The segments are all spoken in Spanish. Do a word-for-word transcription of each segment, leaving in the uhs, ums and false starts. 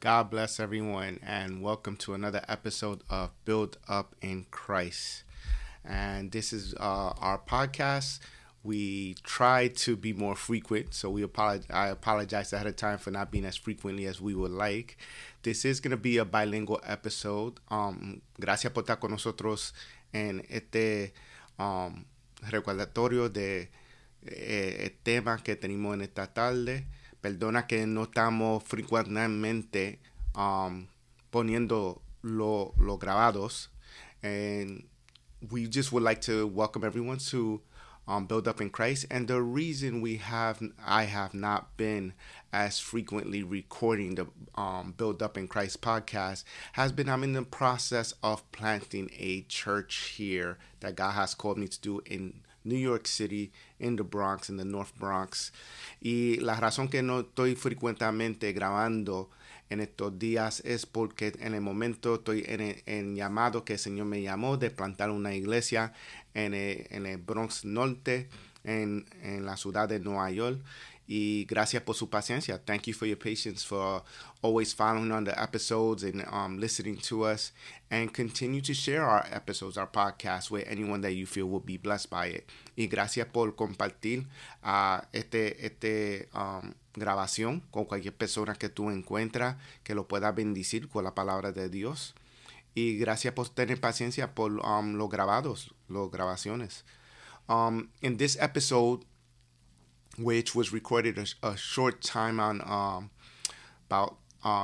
God bless everyone, and welcome to another episode of Build Up in Christ. And this is uh, our podcast. We try to be more frequent, so we apologize. I apologize ahead of time for not being as frequently as we would like. This is going to be a bilingual episode. Um, gracias por estar con nosotros en este um, recordatorio de eh, el tema que tenemos en esta tarde. Perdona que no estamos frecuentemente um, poniendo lo, lo grabados. And we just would like to welcome everyone to um, Build Up in Christ. And the reason we have, I have not been as frequently recording the um, Build Up in Christ podcast has been I'm in the process of planting a church here that God has called me to do in New York City, in the Bronx, in the North Bronx. Y la razón que no estoy frecuentemente grabando en estos días es porque en el momento estoy en el en llamado que el Señor me llamó de plantar una iglesia en el, en el Bronx Norte, en, en la ciudad de Nueva York. Y gracias por su paciencia. Thank you for your patience, for always following on the episodes and um, listening to us. And continue to share our episodes, our podcasts, with anyone that you feel will be blessed by it. Y gracias por compartir uh, este, este um, grabación con cualquier persona que tú encuentras que lo pueda bendecir con la palabra de Dios. Y gracias por tener paciencia por um, los grabados, las grabaciones. Um, in this episode, which was recorded a, a short time on um, about uh,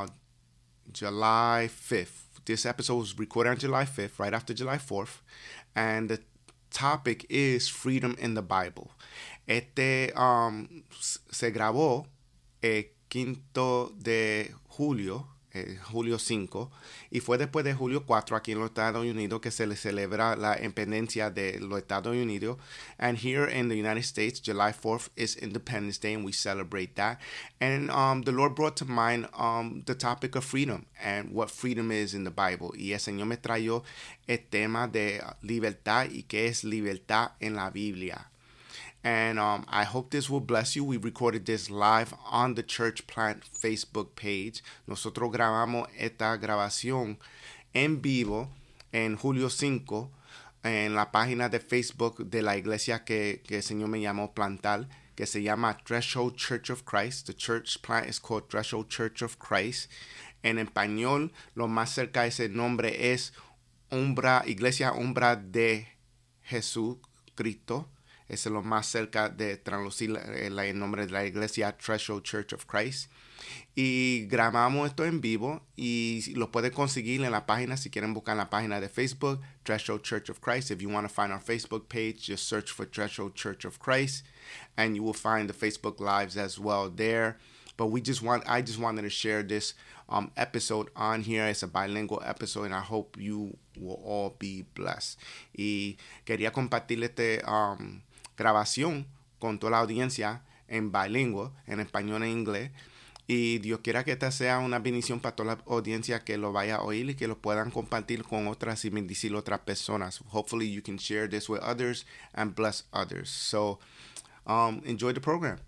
July fifth. This episode was recorded on July fifth, right after July fourth, and the topic is freedom in the Bible. Este um, se grabó el quinto de julio, eh, julio cinco, y fue después de julio cuatro aquí en los Estados Unidos que se le celebra la independencia de los Estados Unidos. And here in the United States, July fourth is Independence Day, and we celebrate that. And um, the Lord brought to mind um, the topic of freedom and what freedom is in the Bible. Y el Señor me trayó el tema de libertad y qué es libertad en la Biblia. And um, I hope this will bless you. We recorded this live on the Church Plant Facebook page. Nosotros grabamos esta grabación en vivo en julio cinco en la página de Facebook de la iglesia que, que el Señor me llamó plantar, que se llama Threshold Church of Christ. The church plant is called Threshold Church of Christ. En español, lo más cerca de ese nombre es Umbra, Iglesia Umbra de Jesucristo. Es lo más cerca de traducir el, el nombre de la iglesia, Threshold Church of Christ. Y grabamos esto en vivo y lo pueden conseguir en la página, si quieren buscar en la página de Facebook, Threshold Church of Christ. If you want to find our Facebook page, just search for Threshold Church of Christ and you will find the Facebook Lives as well there. But we just want, I just wanted to share this um, episode on here. It's a bilingual episode and I hope you will all be blessed. Y quería compartir este um, grabación con toda la audiencia en bilingüe, en español e inglés. Y Dios quiera que esta sea una bendición para toda la audiencia que lo vaya a oír y que lo puedan compartir con otras y bendecir otras personas. Hopefully you can share this with others and bless others. So um, enjoy the program.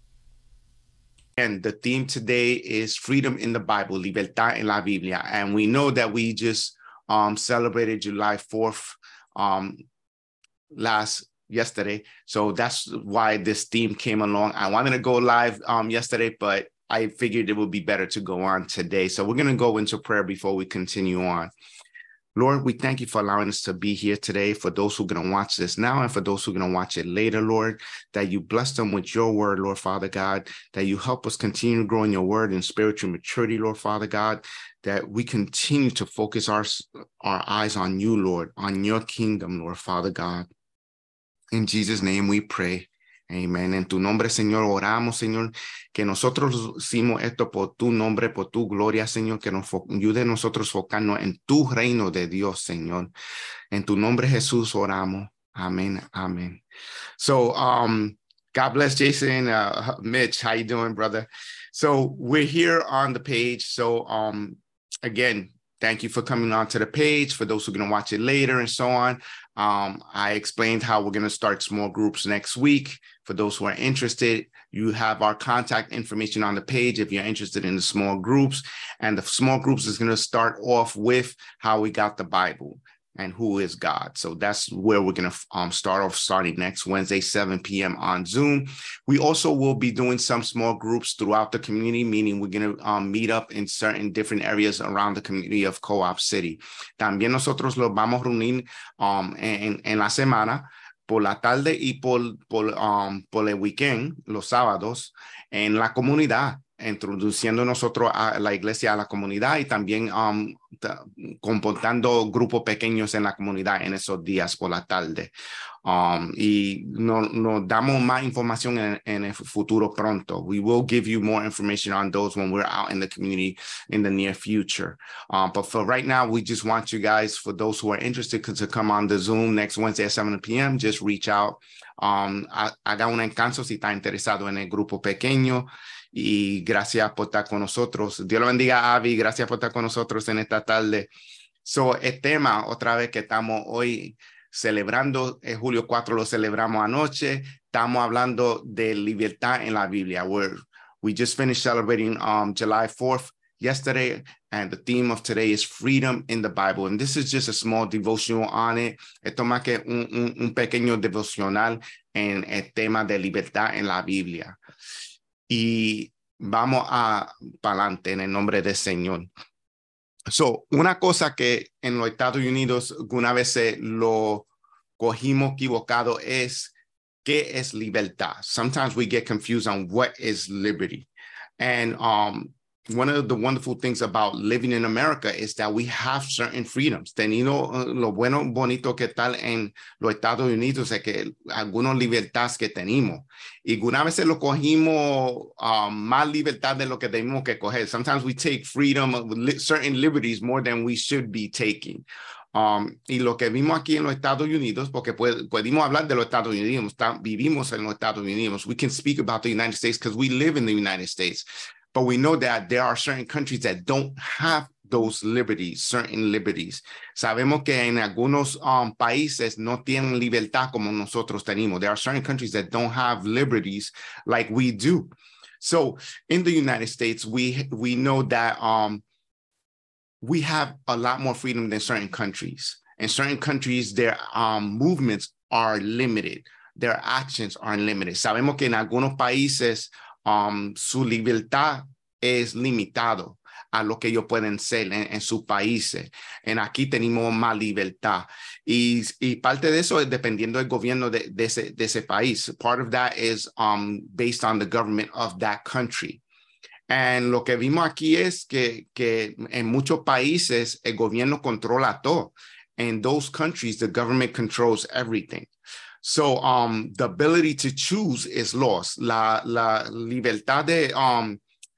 And the theme today is freedom in the Bible, libertad en la Biblia. And we know that we just um, celebrated July fourth um, last yesterday. So that's why this theme came along. I wanted to go live um, yesterday, but I figured it would be better to go on today. So we're going to go into prayer before we continue on. Lord, we thank you for allowing us to be here today, for those who are going to watch this now and for those who are going to watch it later, Lord, that you bless them with your word, Lord, Father God, that you help us continue to grow in your word and spiritual maturity, Lord, Father God, that we continue to focus our, our eyes on you, Lord, on your kingdom, Lord, Father God. In Jesus' name we pray. Amen. En tu nombre, Señor, oramos, Señor, que nosotros hicimos esto por tu nombre, por tu gloria, Señor, que nos ayude a nosotros focarnos en tu reino de Dios, Señor. En tu nombre, Jesús, oramos. Amen. Amen. So, um, God bless Jason, uh, Mitch. How you doing, brother? So we're here on the page. So, um, again, thank you for coming onto the page. For those who are going to watch it later and so on, um, I explained how we're going to start small groups next week. For those who are interested, you have our contact information on the page if you're interested in the small groups. And the small groups is going to start off with how we got the Bible and who is God. So that's where we're going to um, start off starting next Wednesday, seven p.m. on Zoom. We also will be doing some small groups throughout the community, meaning we're going to um, meet up in certain different areas around the community of Co-op City. También nosotros los vamos a reunir um, en, en la semana, por la tarde y por, por, um, por el weekend, los sábados, en la comunidad, introduciendo nosotros a la iglesia a la comunidad y también um, comportando grupos pequeños en la comunidad en esos días por la tarde. Um, y nos no damos más información en, en el futuro pronto. We will give you more information on those when we're out in the community in the near future. Um, but for right now, we just want you guys, for those who are interested, to come on the Zoom next Wednesday at seven p.m. Just reach out. Um, haga un encanto si está interesado en el grupo pequeño. Y gracias por estar con nosotros. Dios lo bendiga, Avi. Gracias por estar con nosotros en esta tarde. So, el tema, otra vez que estamos hoy celebrando, el julio cuatro lo celebramos anoche. Estamos hablando de libertad en la Biblia. We're, we just finished celebrating um, July fourth yesterday, and the theme of today is freedom in the Bible. And this is just a small devotional on it. Esto más que un, un, un pequeño devocional en el tema de libertad en la Biblia. Y vamos a para adelante en el nombre del Señor. So, una cosa que en los Estados Unidos alguna vez lo cogimos equivocado es ¿qué es libertad? Sometimes we get confused on what is liberty. And um, one of the wonderful things about living in America is that we have certain freedoms. Teniendo uh, lo bueno, bonito que tal en los Estados Unidos es que algunas libertades que tenemos. Y algunas veces lo cogimos um, más libertad de lo que tenemos que coger. Sometimes we take freedom, li- certain liberties more than we should be taking. Um, y lo que vimos aquí en los Estados Unidos, porque puede, podemos hablar de los Estados Unidos, está, vivimos en los Estados Unidos. We can speak about the United States because we live in the United States. But we know that there are certain countries that don't have those liberties, certain liberties. Sabemos que en algunos um, países no tienen libertad como nosotros tenemos. There are certain countries that don't have liberties like we do. So in the United States, we we know that um, we have a lot more freedom than certain countries. In certain countries, their um, movements are limited. Their actions are limited. Sabemos que en algunos países Um, su libertad es limitado a lo que ellos pueden ser en, en sus países. En aquí tenemos más libertad. Y, y parte de eso es dependiendo del gobierno de, de, ese, de ese país. Part of that is um, based on the government of that country. And lo que vimos aquí es que, que en muchos países el gobierno controla todo. In those countries, the government controls everything. So um, the ability to choose is lost. La, la libertad de um,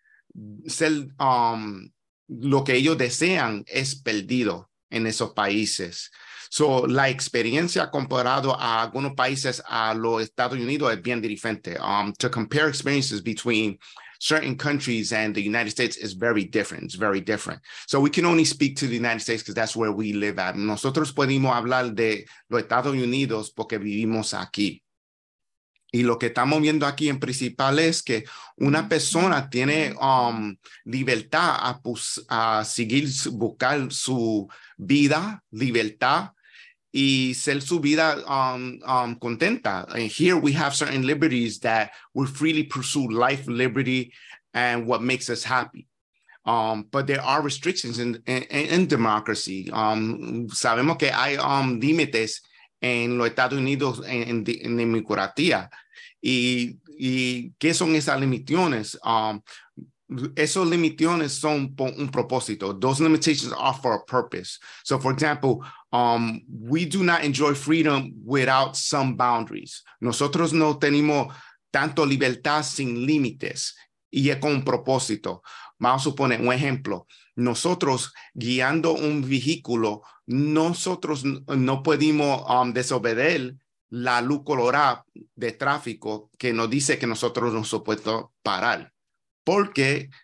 ser um, lo que ellos desean es perdido en esos países. So la experiencia comparado a algunos países a los Estados Unidos es bien diferente. Um, to compare experiences between certain countries and the United States is very different. It's very different. So we can only speak to the United States because that's where we live at. Nosotros podemos hablar de los Estados Unidos porque vivimos aquí. Y lo que estamos viendo aquí en principal es que una persona tiene um, libertad a, a seguir, buscar su vida, libertad, y ser su vida um, um, contenta. And here we have certain liberties that we freely pursue life, liberty, and what makes us happy. Um, but there are restrictions in, in, in democracy. Um, sabemos que hay um, límites en los Estados Unidos en, en, en democracia. Y, y ¿qué son esas limitaciones? Um, esos limitaciones son por un propósito. Those limitations are for a purpose. So, for example, um, we do not enjoy freedom without some boundaries. Nosotros no tenemos tanto libertad sin límites y es con un propósito. Vamos a suponer un ejemplo. Nosotros guiando un vehículo, nosotros no podemos um, desobedecer la luz colorada de tráfico que nos dice que nosotros no podemos parar. Porque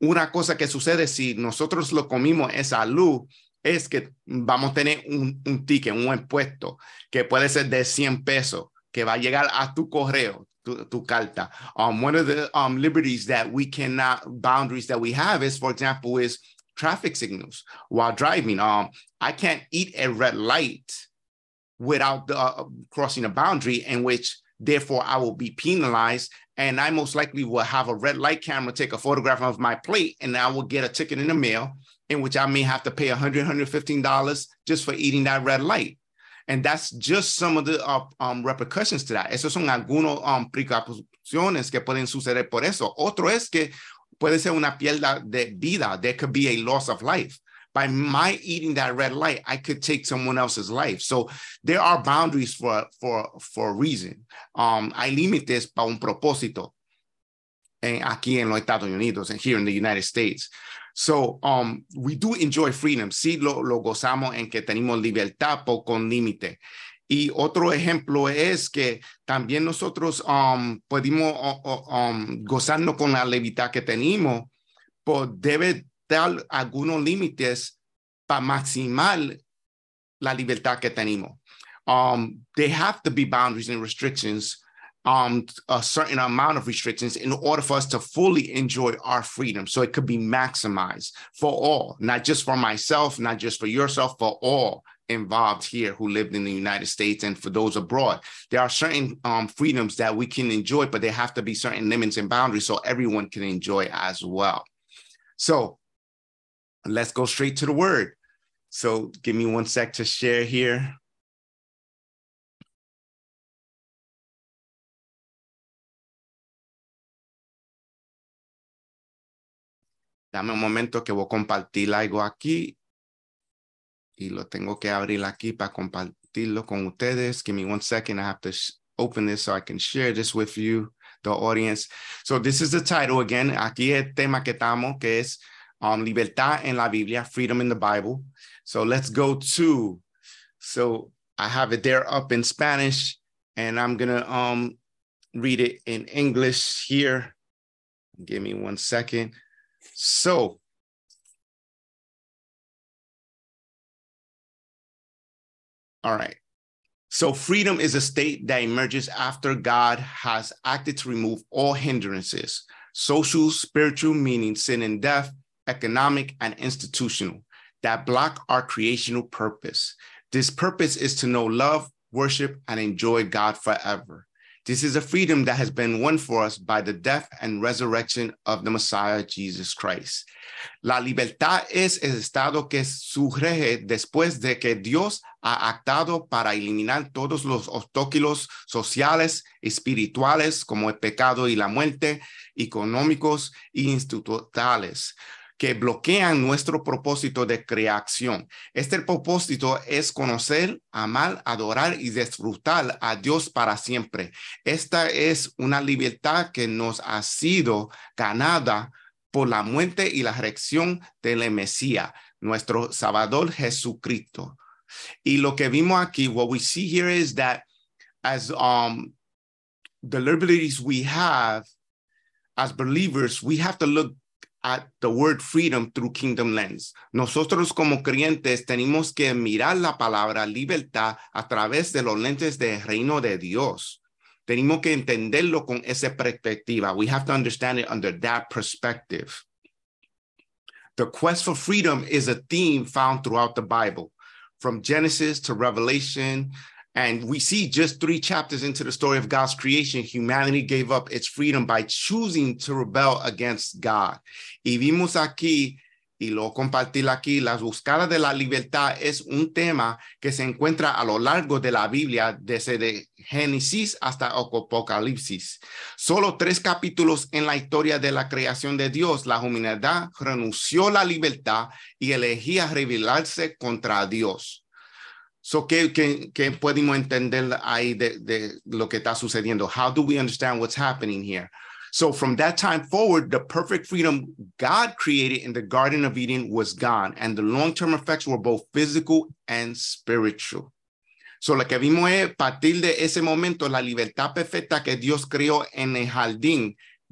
una cosa que sucede si nosotros lo comimos esa luz es que vamos a tener un, un ticket, un impuesto que puede ser de cien pesos que va a llegar a tu correo, tu, tu carta. Um, one of the um, liberties that we cannot, boundaries that we have is, for example, is traffic signals while driving. Um, I can't eat a red light without the, uh, crossing a boundary in which, therefore, I will be penalized. And I most likely will have a red light camera take a photograph of my plate, and I will get a ticket in the mail in which I may have to pay one hundred dollars, one hundred fifteen dollars just for eating that red light. And that's just some of the uh, um, repercussions to that. Esos son algunos um, precauciones que pueden suceder por eso. Otro es que puede ser una pérdida de vida. There could be a loss of life. By my eating that red light, I could take someone else's life. So there are boundaries for, for, for a reason. Um, hay límites para un propósito en, aquí en los Estados Unidos and here in the United States. So um, we do enjoy freedom. Sí lo, lo gozamos en que tenemos libertad pero con límite. Y otro ejemplo es que también nosotros um, podemos uh, um, gozarnos con la libertad que tenemos, pero debe dar algunos límites para maximizar la libertad que tenemos. Um, there have to be boundaries and restrictions, um, a certain amount of restrictions in order for us to fully enjoy our freedom. So it could be maximized for all, not just for myself, not just for yourself, for all involved here who lived in the United States and for those abroad. There are certain um, freedoms that we can enjoy, but there have to be certain limits and boundaries so everyone can enjoy as well. So let's go straight to the word. So give me one sec to share here. Dame un momento que voy a compartir algo aquí. Y lo tengo que abrir aquí para compartirlo con ustedes. Give me one second. I have to open this so I can share this with you, the audience. So this is the title again. Aquí el tema que estamos, que es Um, libertad en la Biblia, freedom in the Bible. So let's go to, so I have it there up in Spanish, and I'm gonna um, read it in English here. Give me one second. So, all right. So freedom is a state that emerges after God has acted to remove all hindrances, social, spiritual, meaning sin and death, economic, and institutional, that block our creational purpose. This purpose is to know, love, worship, and enjoy God forever. This is a freedom that has been won for us by the death and resurrection of the Messiah, Jesus Christ. La libertad es el estado que surge después de que Dios ha actado para eliminar todos los obstáculos sociales, espirituales, como el pecado y la muerte, económicos e institucionales, que bloquean nuestro propósito de creación. Este propósito es conocer, amar, adorar y disfrutar a Dios para siempre. Esta es una libertad que nos ha sido ganada por la muerte y la resurrección del Mesías, nuestro Salvador Jesucristo. Y lo que vimos aquí, what we see here is that as um, the liberties we have as believers, we have to look at the word freedom through kingdom lens. Nosotros como creyentes tenemos que mirar la palabra libertad a través de los lentes del reino de Dios. Tenemos que entenderlo con esa perspectiva. We have to understand it under that perspective. The quest for freedom is a theme found throughout the Bible, from Genesis to Revelation. And we see just three chapters into the story of God's creation, humanity gave up its freedom by choosing to rebel against God. Y vimos aquí, y lo compartir aquí, las buscadas de la libertad es un tema que se encuentra a lo largo de la Biblia, desde Génesis hasta Apocalipsis. Solo tres capítulos en la historia de la creación de Dios, la humanidad renunció a la libertad y elegía rebelarse contra Dios. So, ¿qué, qué, qué podemos entender ahí de, de lo que está sucediendo? How do we understand what's happening here? So from that time forward, the perfect freedom God created in the Garden of Eden was gone, and the long-term effects were both physical and spiritual. So lo que vimos es, a partir de ese momento, la libertad perfecta que Dios creó en el jardín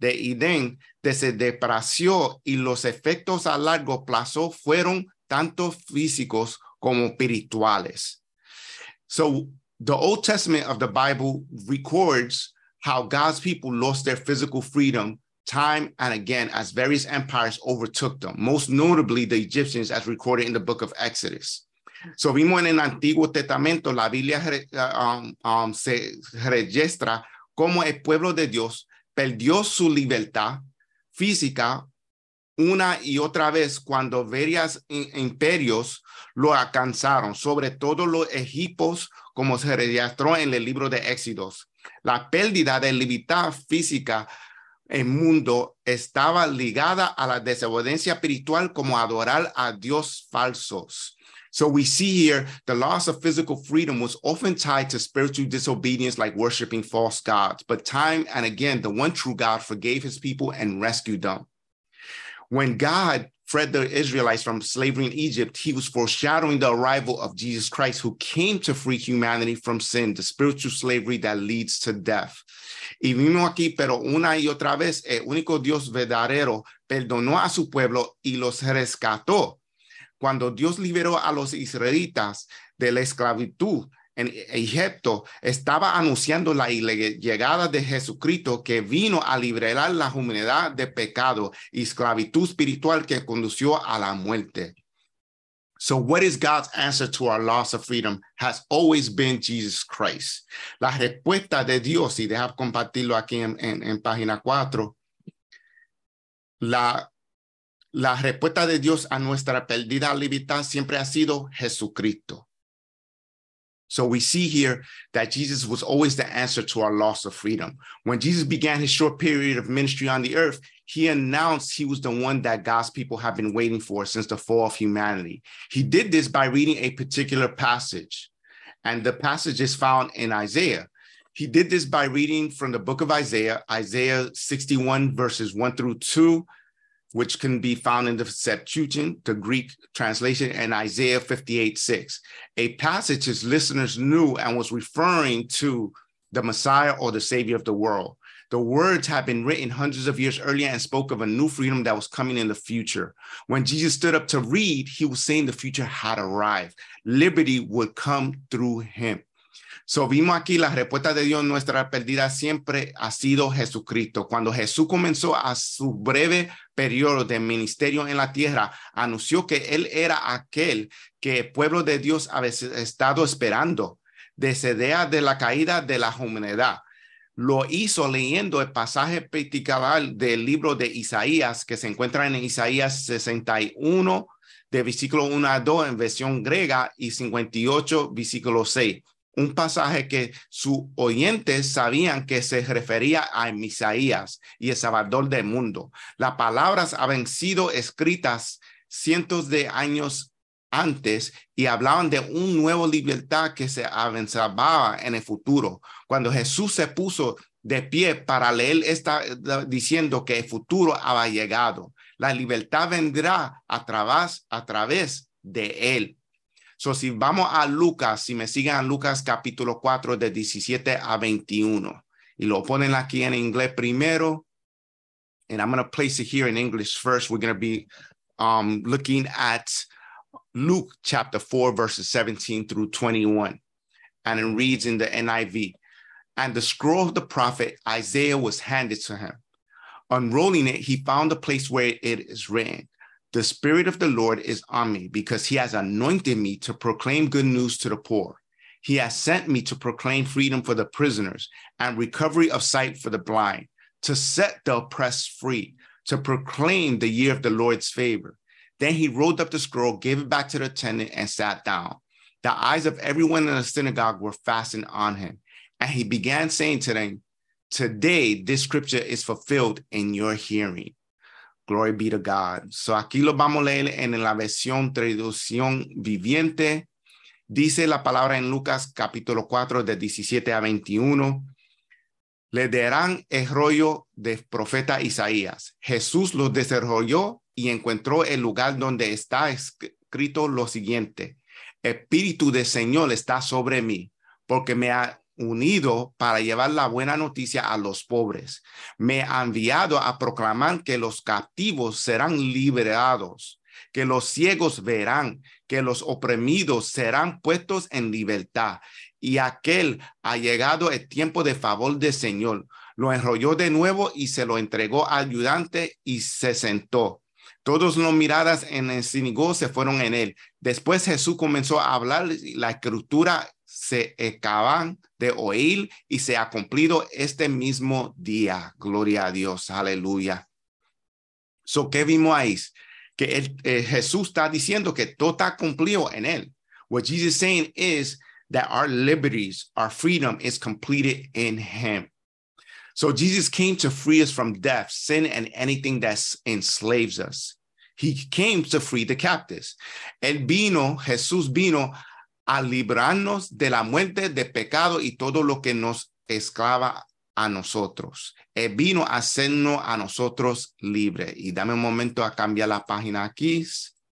de Edén se despreció y los efectos a largo plazo fueron tanto físicos como espirituales. So the Old Testament of the Bible records how God's people lost their physical freedom time and again as various empires overtook them, most notably the Egyptians, as recorded in the book of Exodus. So vimos en el Antiguo Testamento, la Biblia um, um, se registra cómo el pueblo de Dios perdió su libertad física una y otra vez cuando varios imperios lo alcanzaron, sobre todo los egipcios, como se registró en el libro de Éxodos. La pérdida de libertad física en el mundo estaba ligada a la desobediencia espiritual, como adorar a Dios falsos. So we see here the loss of physical freedom was often tied to spiritual disobedience, like worshiping false gods. But time and again, the one true God forgave his people and rescued them. When God freed the Israelites from slavery in Egypt, he was foreshadowing the arrival of Jesus Christ, who came to free humanity from sin, the spiritual slavery that leads to death. Y vimos aquí, pero una y otra vez, el único Dios verdadero perdonó a su pueblo y los rescató. Cuando Dios liberó a los israelitas de la esclavitud en Egipto, estaba anunciando la llegada de Jesucristo, que vino a liberar la humanidad de pecado y esclavitud espiritual que condució a la muerte. So what is God's answer to our loss of freedom? Has always been Jesus Christ. La respuesta de Dios, y deja compartirlo aquí en, en, en página cuatro, la La respuesta de Dios a nuestra perdida libertad siempre ha sido Jesucristo. So we see here that Jesus was always the answer to our loss of freedom. When Jesus began his short period of ministry on the earth, he announced he was the one that God's people have been waiting for since the fall of humanity. He did this by reading a particular passage, and the passage is found in Isaiah. He did this by reading from the book of Isaiah, Isaiah sixty-one, verses one through two, which can be found in the Septuagint, the Greek translation, and Isaiah fifty-eight, six, a passage his listeners knew and was referring to the Messiah or the Savior of the world. The words had been written hundreds of years earlier and spoke of a new freedom that was coming in the future. When Jesus stood up to read, he was saying the future had arrived. Liberty would come through him. So vimos aquí la respuesta de Dios en nuestra pérdida siempre ha sido Jesucristo. Cuando Jesús comenzó a su breve periodo de ministerio en la tierra, anunció que él era aquel que el pueblo de Dios había estado esperando desde de la caída de la humanidad. Lo hizo leyendo el pasaje particular del libro de Isaías, que se encuentra en Isaías sesenta y uno, de versículo uno a dos en versión griega, y cincuenta y ocho, versículo seis. Un pasaje que sus oyentes sabían que se refería a Isaías y el Salvador del mundo. Las palabras habían sido escritas cientos de años antes y hablaban de un nuevo libertad que se avanzaba en el futuro. Cuando Jesús se puso de pie para leer, está diciendo que el futuro había llegado. La libertad vendrá a través, a través de él. So, si vamos a Lucas, si me siguen a Lucas capítulo cuatro, de diecisiete a veintiuno, y lo ponen aquí en inglés primero, and I'm going to place it here in English first. We're going to be um, looking at Luke chapter four, verses seventeen through twenty-one, and it reads in the N I V, and the scroll of the prophet Isaiah was handed to him. Unrolling it, he found the place where it is written, "The Spirit of the Lord is on me, because he has anointed me to proclaim good news to the poor. He has sent me to proclaim freedom for the prisoners and recovery of sight for the blind, to set the oppressed free, to proclaim the year of the Lord's favor." Then he rolled up the scroll, gave it back to the attendant, and sat down. The eyes of everyone in the synagogue were fastened on him. And he began saying to them, "Today, this scripture is fulfilled in your hearing." Glory be to God. So aquí lo vamos a leer en la versión traducción viviente. Dice la palabra en Lucas capítulo cuatro, de diecisiete a veintiuno. Le darán el rollo del profeta Isaías. Jesús lo desarrolló y encontró el lugar donde está escrito lo siguiente: Espíritu del Señor está sobre mí, porque me ha unido para llevar la buena noticia a los pobres. Me ha enviado a proclamar que los captivos serán liberados, que los ciegos verán, que los oprimidos serán puestos en libertad. Y aquel ha llegado el tiempo de favor del Señor. Lo enrolló de nuevo y se lo entregó al ayudante y se sentó. Todos los miradas en el sinagoga se fueron en él. Después Jesús comenzó a hablar, la escritura se acaban de oír y se ha cumplido este mismo día. Gloria a Dios, aleluya. So, ¿qué vimos ahí? Que el, eh, Jesús está diciendo que todo está cumplido en él. What Jesus is saying is that our liberties, our freedom is completed in him. So Jesus came to free us from death, sin, and anything that enslaves us. He came to free the captives. Él vino, Jesús vino a librarnos de la muerte, de pecado y todo lo que nos esclava a nosotros. Él vino a hacernos a nosotros libres. Y dame un momento a cambiar la página aquí.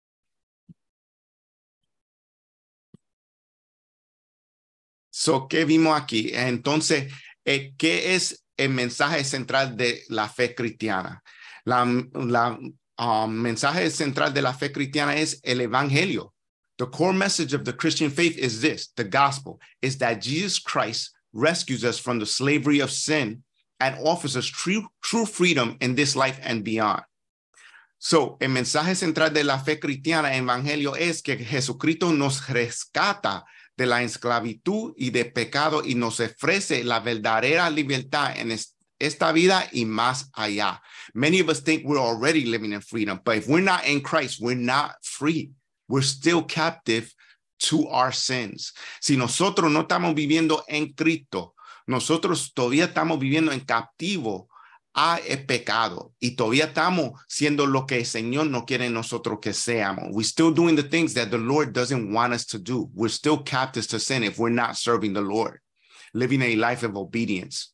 So, ¿qué vimos aquí? Entonces, eh, ¿qué es el mensaje central de la fe cristiana? La, la um, mensaje central de la fe cristiana es el evangelio. The core message of the Christian faith is this, the gospel, is that Jesus Christ rescues us from the slavery of sin and offers us true, true freedom in this life and beyond. So, el mensaje central de la fe cristiana, evangelio, es que Jesucristo nos rescata de la esclavitud y de pecado y nos ofrece la verdadera libertad en esta vida y más allá. Many of us think we're already living in freedom, but if we're not in Christ, we're not free. We're still captive to our sins. Si nosotros no estamos viviendo en Cristo, nosotros todavía estamos viviendo en captivo a el pecado y todavía estamos siendo lo que el Señor no quiere nosotros que seamos. We're still doing the things that the Lord doesn't want us to do. We're still captives to sin if we're not serving the Lord, living a life of obedience.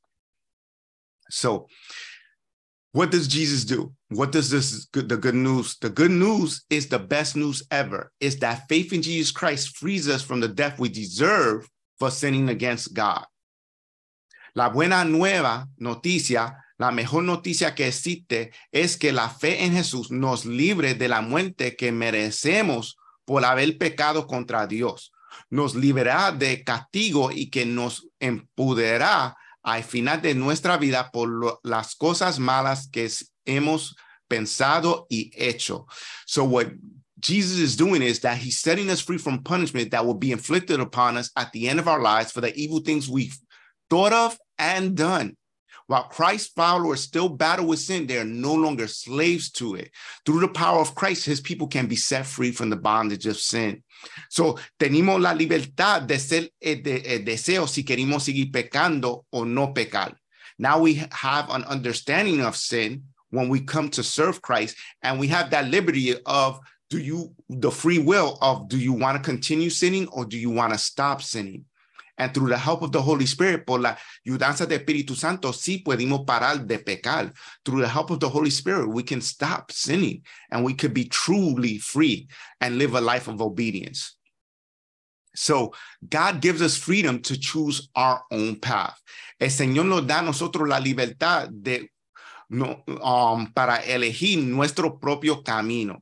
So, what does Jesus do? What does this, the good news? The good news is the best news ever. Is that faith in Jesus Christ frees us from the death we deserve for sinning against God. La buena nueva noticia, la mejor noticia que existe es que la fe en Jesús nos libre de la muerte que merecemos por haber pecado contra Dios. Nos liberará de castigo y que nos empoderará al final de nuestra vida por lo, las cosas malas que hemos pensado y hecho. So what Jesus is doing is that he's setting us free from punishment that will be inflicted upon us at the end of our lives for the evil things we've thought of and done. While Christ's followers still battle with sin, they are no longer slaves to it. Through the power of Christ, his people can be set free from the bondage of sin. So, tenemos la libertad de ser el, de, el deseo si queremos seguir pecando o no pecar. Now we have an understanding of sin when we come to serve Christ, and we have that liberty of do you, the free will of do you want to continue sinning or do you want to stop sinning? And through the help of the Holy Spirit, por la ayudanza del Espíritu Santo, sí podemos parar de pecar. Through the help of the Holy Spirit, we can stop sinning and we could be truly free and live a life of obedience. So God gives us freedom to choose our own path. El Señor nos da a nosotros la libertad de, no, um, para elegir nuestro propio camino.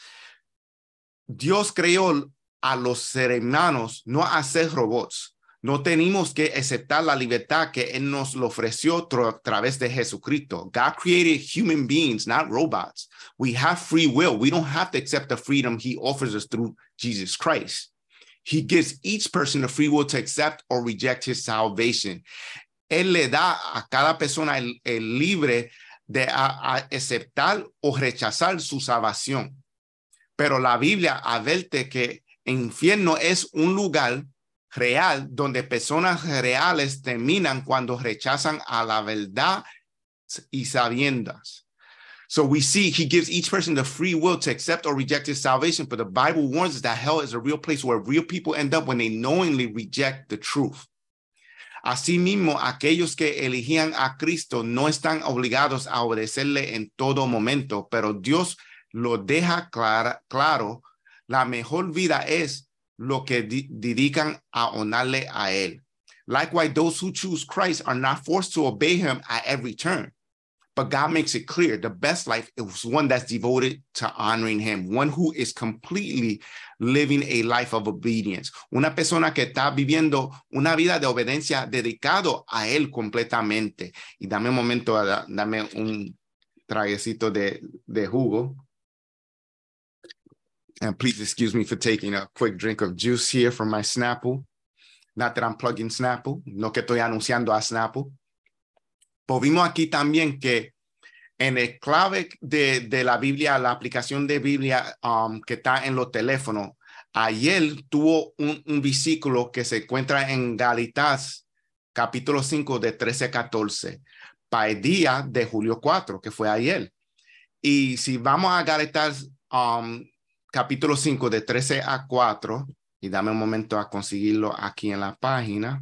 Dios creó a los seres humanos no a ser robots. No tenemos que aceptar la libertad que Él nos lo ofreció a través de Jesucristo. God created human beings, not robots. We have free will. We don't have to accept the freedom He offers us through Jesus Christ. He gives each person the free will to accept or reject His salvation. Él le da a cada persona el, el libre de a, a aceptar o rechazar su salvación. Pero la Biblia advierte que el infierno es un lugar real, donde personas reales terminan cuando rechazan a la verdad y sabiendas. So we see he gives each person the free will to accept or reject his salvation, but the Bible warns us that hell is a real place where real people end up when they knowingly reject the truth. Asimismo, aquellos que eligían a Cristo no están obligados a obedecerle en todo momento, pero Dios lo deja clara, claro, la mejor vida es lo que di- dedican a honrarle a él. Likewise, those who choose Christ are not forced to obey him at every turn. But God makes it clear the best life is one that's devoted to honoring him, one who is completely living a life of obedience. Una persona que está viviendo una vida de obediencia dedicado a él completamente. Y dame un momento, dame un traguecito de, de jugo. And please excuse me for taking a quick drink of juice here from my Snapple. Not that I'm plugging Snapple, no que estoy anunciando a Snapple. Pues vimos aquí también que en el clave de, de la Biblia, la aplicación de Biblia um, que está en los teléfonos, ayer tuvo un, un versículo que se encuentra en Gálatas, capítulo cinco, de trece a catorce, para el día de julio cuatro, que fue ayer. Y si vamos a Gálatas, um, capítulo cinco, de trece a cuatro, y dame un momento a conseguirlo aquí en la página.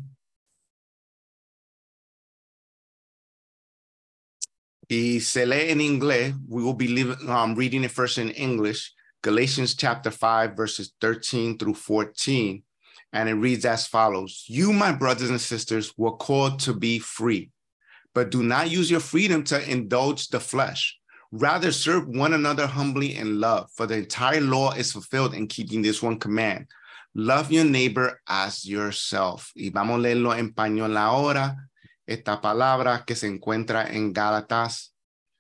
Y se lee en inglés. We will be um, reading it first in English. Galatians chapter five, verses thirteen through fourteen. And it reads as follows. You, my brothers and sisters, were called to be free, but do not use your freedom to indulge the flesh. Rather, serve one another humbly in love, for the entire law is fulfilled in keeping this one command. Love your neighbor as yourself. Y vamos a leerlo en español ahora. Esta palabra que se encuentra en Gálatas,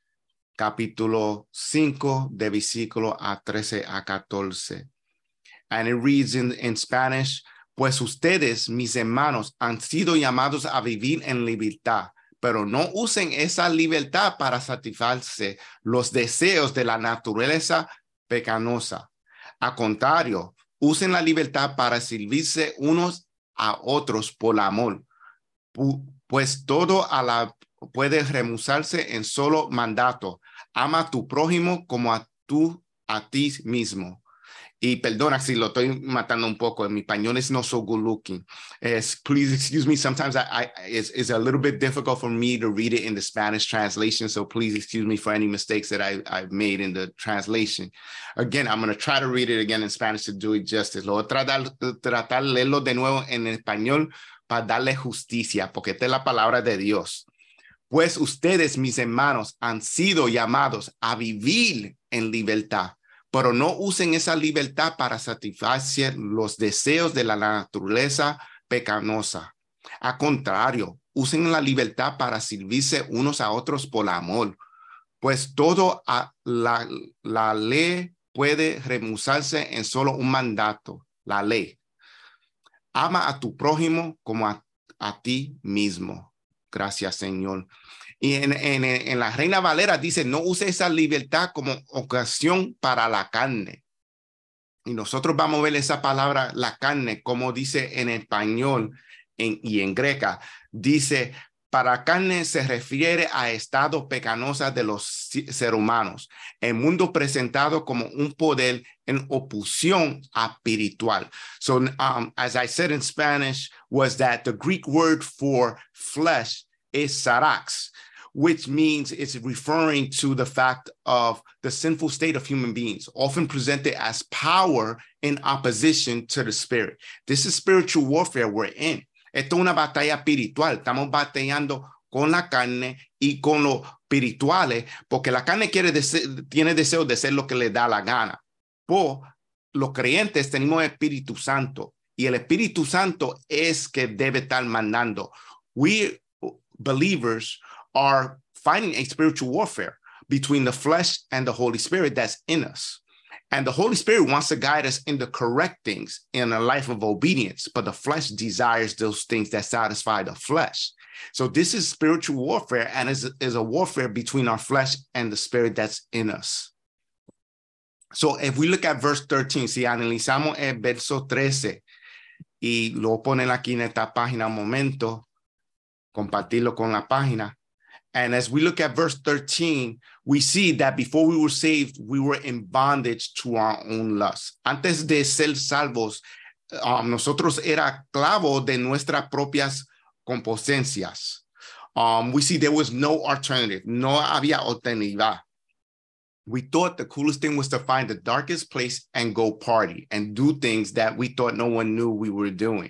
capítulo cinco, de versículo a trece a catorce. And it reads in, in Spanish, pues ustedes, mis hermanos, han sido llamados a vivir en libertad, pero no usen esa libertad para satisfacer los deseos de la naturaleza pecaminosa. Al contrario, usen la libertad para servirse unos a otros por amor. Pues todo a la puede remusarse en solo mandato. Ama a tu prójimo como a tú a ti mismo. Y perdona si lo estoy matando un poco. Mi español is not so good looking. As, please excuse me. Sometimes I, I it's, it's a little bit difficult for me to read it in the Spanish translation. So please excuse me for any mistakes that I, I've made in the translation. Again, I'm going to try to read it again in Spanish to do it justice. Lo voy a tratar, tratar de leerlo de nuevo en español para darle justicia, porque esta es la palabra de Dios. Pues ustedes, mis hermanos, han sido llamados a vivir en libertad, pero no usen esa libertad para satisfacer los deseos de la naturaleza pecaminosa. Al contrario, usen la libertad para servirse unos a otros por amor, pues todo a la, la ley puede remusarse en solo un mandato, la ley. Ama a tu prójimo como a, a ti mismo. Gracias, Señor. Y en, en, en la Reina Valera dice, no use esa libertad como ocasión para la carne. Y nosotros vamos a ver esa palabra, la carne, como dice en español en, y en greca. Dice, para carne se refiere a estado pecaminoso de los seres humanos. El mundo presentado como un poder en oposición a espiritual. So, um, as I said in Spanish, was that the Greek word for flesh is sarx, which means it's referring to the fact of the sinful state of human beings, often presented as power in opposition to the spirit. This is spiritual warfare we're in. Esto es una batalla espiritual. Estamos batallando con la carne y con los espirituales, porque la carne quiere dese- tiene deseo de ser lo que le da la gana. Por los creyentes tenemos el Espíritu Santo, y el Espíritu Santo es que debe estar mandando. We believers are fighting a spiritual warfare between the flesh and the Holy Spirit that's in us. And the Holy Spirit wants to guide us in the correct things in a life of obedience, but the flesh desires those things that satisfy the flesh. So this is spiritual warfare, and is, is a warfare between our flesh and the spirit that's in us. So if we look at verse thirteen, si analizamos el verso trece, y lo ponen aquí en esta página un momento, compartirlo con la página. And as we look at verse thirteen, we see that before we were saved, we were in bondage to our own lust. Antes de ser salvos, um, nosotros era esclavo de nuestras propias complacencias. Um, we see there was no alternative. No había alternativa. We thought the coolest thing was to find the darkest place and go party and do things that we thought no one knew we were doing.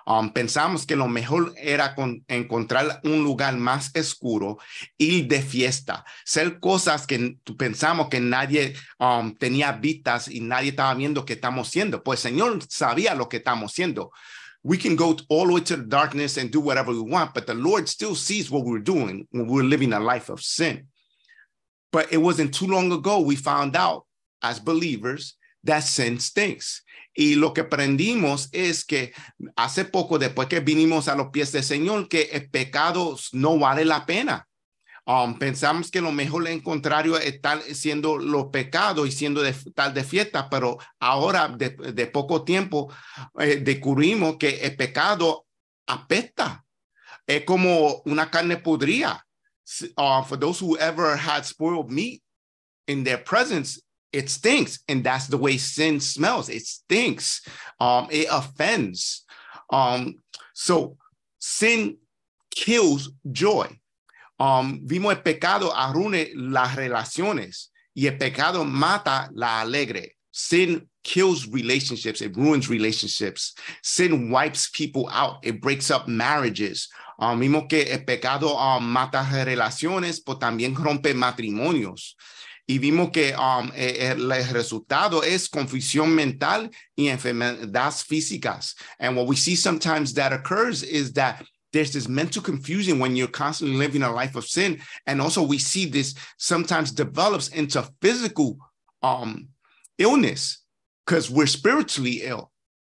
Um, pensamos que lo mejor era con, encontrar un lugar más oscuro, ir de fiesta, hacer cosas que pensamos que nadie um, tenía vistas y nadie estaba viendo que estamos haciendo. Pues el Señor sabía lo que estamos haciendo. We can go all the way to the darkness and do whatever we want, but the Lord still sees what we're doing when we're living a life of sin. But it wasn't too long ago we found out as believers that sin stinks. Y lo que aprendimos es que hace poco, después que vinimos a los pies del Señor, que el pecado no vale la pena. Um, pensamos que lo mejor en contrario es estar siendo los pecados y siendo de, tal de fiesta, pero ahora de, de poco tiempo eh, descubrimos que el pecado apesta. Es como una carne podrida. Uh, for those who ever had spoiled meat in their presence, it stinks. And that's the way sin smells. It stinks. Um, it offends. Um, so sin kills joy. Um, vimos el pecado arruine las relaciones y el pecado mata la alegre. Sin kills relationships. It ruins relationships. Sin wipes people out. It breaks up marriages. Um, vimos que el pecado um, mata relaciones, pero también rompe matrimonios. Y vimos que um, el, el resultado es confusión mental y enfermedades físicas. And what we see sometimes that occurs is that there's this mental confusion when you're constantly living a life of sin. And also we see this sometimes develops into physical um, illness because we're spiritually ill.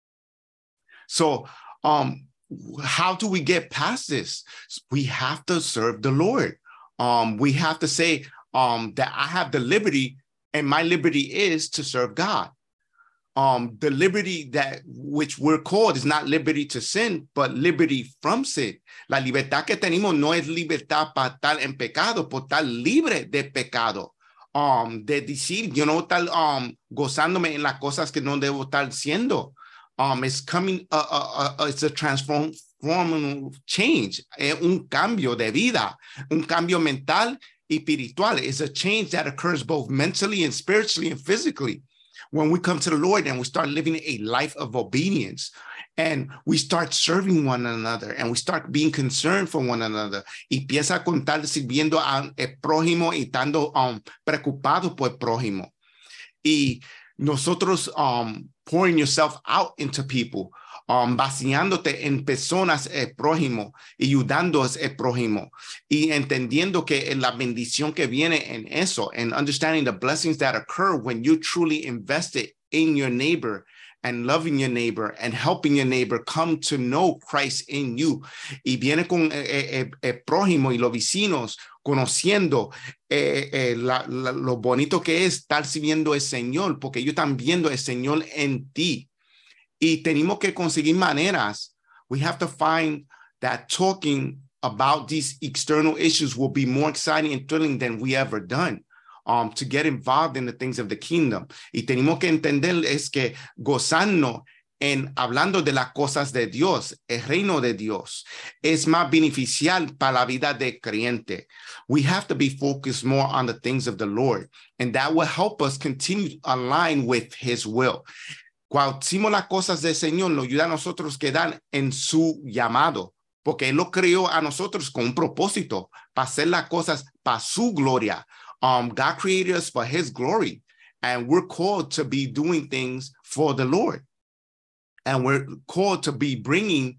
So um, how do we get past this? We have to serve the Lord. Um, we have to say um, that I have the liberty, and my liberty is to serve God. Um, the liberty that which we're called is not liberty to sin, but liberty from sin. La libertad que tenemos no es libertad para estar en pecado, por estar libre de pecado. Um, de decir, yo no estar um, gozándome en las cosas que no debo estar siendo. Um, it's coming, uh, uh, uh, it's a transformational change, eh, un cambio de vida, un cambio mental y espiritual. It's a change that occurs both mentally and spiritually and physically. When we come to the Lord and we start living a life of obedience and we start serving one another and we start being concerned for one another y empieza a contar sirviendo al prójimo y estando um, preocupado por el prójimo. Y nosotros um, pouring yourself out into people, um, vaciándote en personas el prójimo, ayudando el prójimo y entendiendo que la bendición que viene en eso and understanding the blessings that occur when you truly invested in your neighbor and loving your neighbor and helping your neighbor come to know Christ in you. Y viene con el, el prójimo y los vecinos conociendo eh, eh, la, la, lo bonito que es estar sirviendo al Señor, porque ellos están viendo al Señor en ti. Y tenemos que conseguir maneras. We have to find that talking about these external issues will be more exciting and thrilling than we ever done. Um, to get involved in the things of the kingdom. Y tenemos que entender es que gozarnos en hablando de las cosas de Dios, el reino de Dios, es más beneficial para la vida de creyente. We have to be focused more on the things of the Lord, and that will help us continue to align with his will. Cuando hacemos las cosas del Señor, nos ayuda a nosotros quedar en su llamado, porque Él lo creó a nosotros con un propósito, para hacer las cosas para su gloria. Um, God created us for his glory, and we're called to be doing things for the Lord. And we're called to be bringing,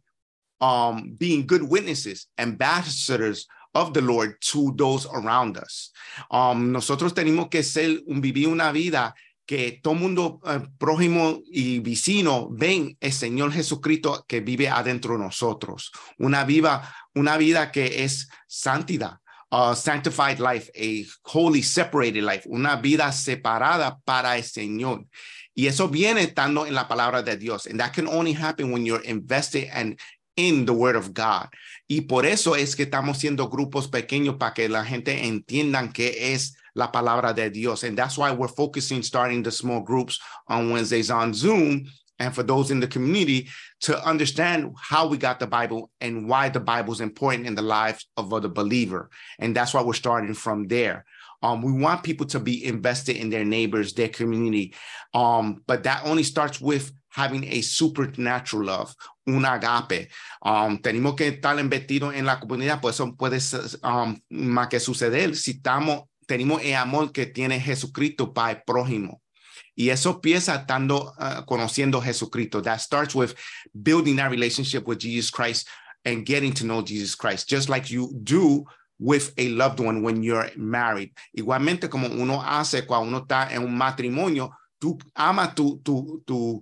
um, being good witnesses, ambassadors of the Lord to those around us. Um, nosotros tenemos que ser, un, vivir una vida que todo mundo, uh, prójimo y vecino, ven el Señor Jesucristo que vive adentro de nosotros. Una, viva, una vida que es santidad. A sanctified life, a holy separated life, una vida separada para el Señor. Y eso viene estando en la palabra de Dios. And that can only happen when you're invested and in the word of God. Y por eso es que estamos siendo grupos pequeños para que la gente entiendan qué es la palabra de Dios. And that's why we're focusing, starting the small groups on Wednesdays on Zoom. And for those in the community to understand how we got the Bible and why the Bible is important in the lives of the believer. And that's why we're starting from there. Um, we want people to be invested in their neighbors, their community. Um, but that only starts with having a supernatural love, un agape. Um, tenemos que estar investidos en la comunidad, pues eso puede um, más que suceder si estamos, tenemos el amor que tiene Jesucristo para el prójimo. Y eso empieza estando uh, conociendo a Jesucristo. That starts with building that relationship with Jesus Christ and getting to know Jesus Christ, just like you do with a loved one when you're married. Igualmente como uno hace cuando uno está en un matrimonio, tú amas tu, tu, tu,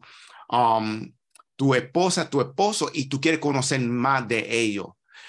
um, tu esposa, tu esposo, y tú quieres conocer más de ellos.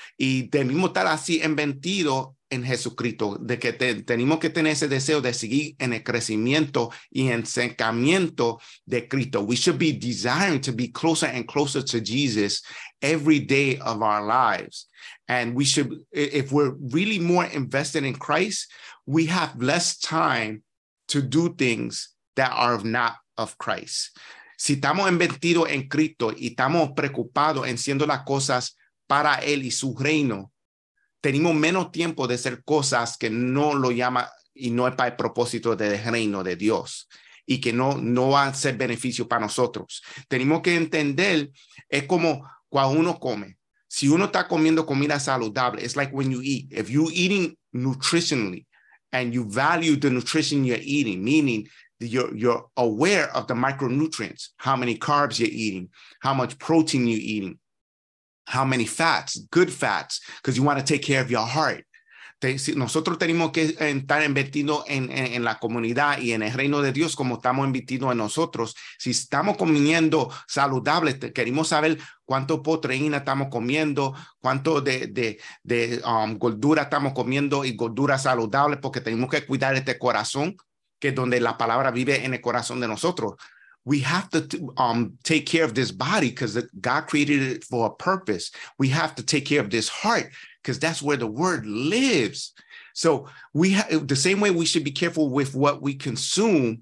Y debemos estar así embentidos en Jesucristo, de que te, tenemos que tener ese deseo de seguir en el crecimiento y enseñamiento de Cristo. We should be desiring to be closer and closer to Jesus every day of our lives. And we should, if we're really more invested in Christ, we have less time to do things that are not of Christ. Si estamos investidos en Cristo y estamos preocupados en haciendo las cosas para Él y su reino, tenemos menos tiempo de hacer cosas que no lo llama y no es para el propósito del reino de Dios y que no, no va a ser beneficio para nosotros. Tenemos que entender, es como cuando uno come. Si uno está comiendo comida saludable, it's like when you eat. If you're eating nutritionally and you value the nutrition you're eating, meaning you're, you're aware of the micronutrients, how many carbs you're eating, how much protein you're eating, how many fats, good fats, because you want to take care of your heart. Te, si nosotros tenemos que estar invertidos en, en, en la comunidad y en el reino de Dios como estamos invertidos en nosotros. Si estamos comiendo saludable, te, queremos saber cuánto proteína estamos comiendo, cuánto de, de, de um, gordura estamos comiendo y gordura saludable, porque tenemos que cuidar este corazón, que es donde la palabra vive en el corazón de nosotros. We have to um, take care of this body because God created it for a purpose. We have to take care of this heart because that's where the word lives. So we have the same way we should be careful with what we consume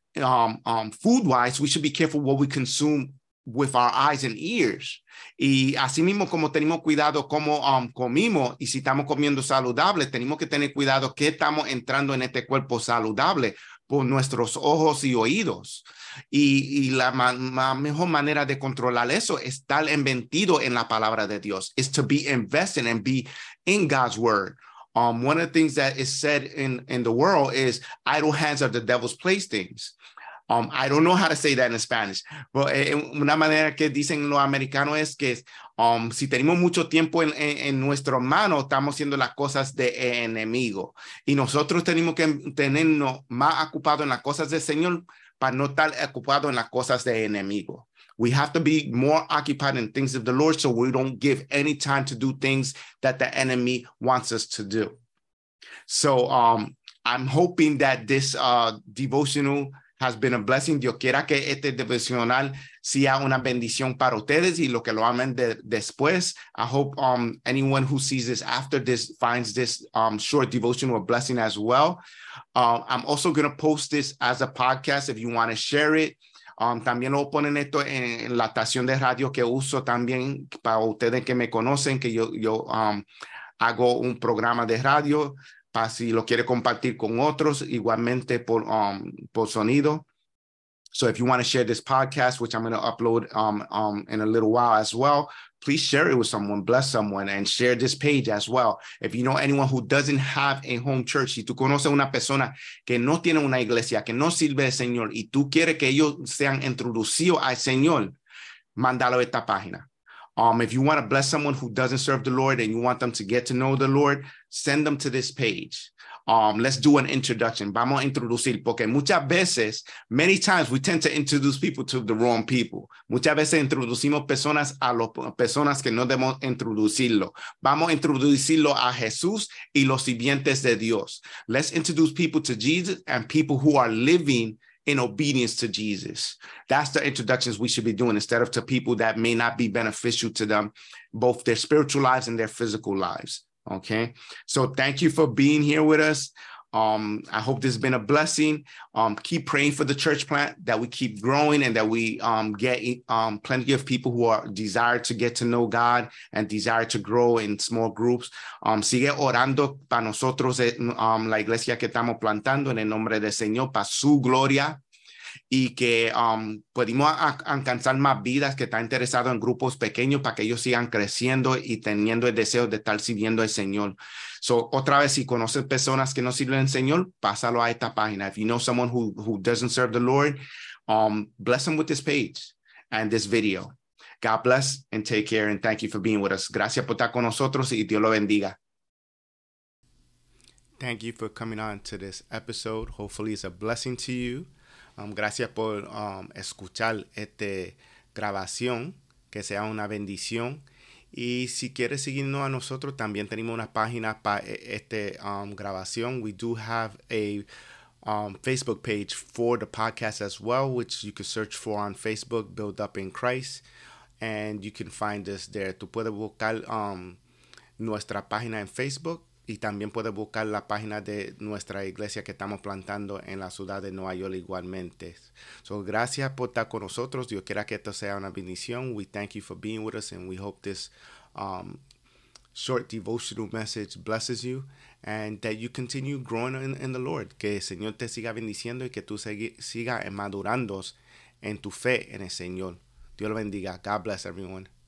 um, um, food-wise, we should be careful what we consume with our eyes and ears. Y así mismo como tenemos cuidado cómo um, comimos, y si estamos comiendo saludable, tenemos que tener cuidado que estamos entrando en este cuerpo saludable por nuestros ojos y oídos. Y, y la ma ma mejor manera de controlar eso es estar inventido en la palabra de Dios. Is to be invested and be in God's word. Um, one of the things that is said in, in the world is idle hands are the devil's playthings. Um, I don't know how to say that in Spanish, but eh, una manera que dicen los americanos es que um, si tenemos mucho tiempo en, en, en nuestras manos, estamos haciendo las cosas de enemigo. Y nosotros tenemos que tenernos más ocupados en las cosas del Señor para no estar ocupados en las cosas de enemigo. We have to be more occupied in things of the Lord so we don't give any time to do things that the enemy wants us to do. So um, I'm hoping that this uh, devotional has been a blessing. Dios quiera que este devocional sea una bendición para ustedes y lo que lo amen de, después. I hope um, anyone who sees this after this finds this um, short devotional a blessing as well. Uh, I'm also going to post this as a podcast if you want to share it. Um, también lo ponen esto en, en la estación de radio que uso también para ustedes que me conocen, que yo, yo um, hago un programa de radio. Para si lo quiere compartir con otros, igualmente por, um, por sonido. So if you want to share this podcast, which I'm going to upload um, um, in a little while as well, please share it with someone, bless someone, and share this page as well. If you know anyone who doesn't have a home church, si tú conoces una persona que no tiene una iglesia, que no sirve al Señor, y tú quieres que ellos sean introducidos al Señor, mándalo a esta página. Um, if you want to bless someone who doesn't serve the Lord and you want them to get to know the Lord, send them to this page. Um, let's do an introduction. Vamos a introducir, porque muchas veces, many times we tend to introduce people to the wrong people. Muchas veces introducimos personas a las personas que no debemos introducirlo. Vamos a introducirlo a Jesús y los sirvientes de Dios. Let's introduce people to Jesus and people who are living in obedience to Jesus. That's the introductions we should be doing instead of to people that may not be beneficial to them, both their spiritual lives and their physical lives. Okay. So thank you for being here with us. Um, I hope this has been a blessing. Um, keep praying for the church plant, that we keep growing and that we um, get um, plenty of people who are desire to get to know God and desire to grow in small groups. Um, sigue orando para nosotros, um, la iglesia que estamos plantando en el nombre del Señor, para su gloria. y que um, pudimos a, a alcanzar más vidas que están interesados en grupos pequeños para que ellos sigan creciendo y teniendo el deseo de estar sirviendo al Señor. So, otra vez, si conoces personas que no sirven al Señor, pásalo a esta página. If you know someone who, who doesn't serve the Lord, um, bless them with this page and this video. God bless and take care, and thank you for being with us. Gracias por estar con nosotros y Dios lo bendiga. Thank you for coming on to this episode. Hopefully it's a blessing to you. Um, gracias por um, escuchar esta grabación, que sea una bendición. Y si quieres seguirnos a nosotros, también tenemos una página para esta um, grabación. We do have a um, Facebook page for the podcast as well, which you can search for on Facebook, Build Up in Christ, and you can find us there. Tú puedes buscar um, nuestra página en Facebook. Y también puedes buscar la página de nuestra iglesia que estamos plantando en la ciudad de Nueva York igualmente. So, gracias por estar con nosotros. Dios quiera que esto sea una bendición. We thank you for being with us, and we hope this um, short devotional message blesses you and that you continue growing in, in the Lord. Que el Señor te siga bendiciendo y que tú sigas madurando en tu fe en el Señor. Dios lo bendiga. God bless everyone.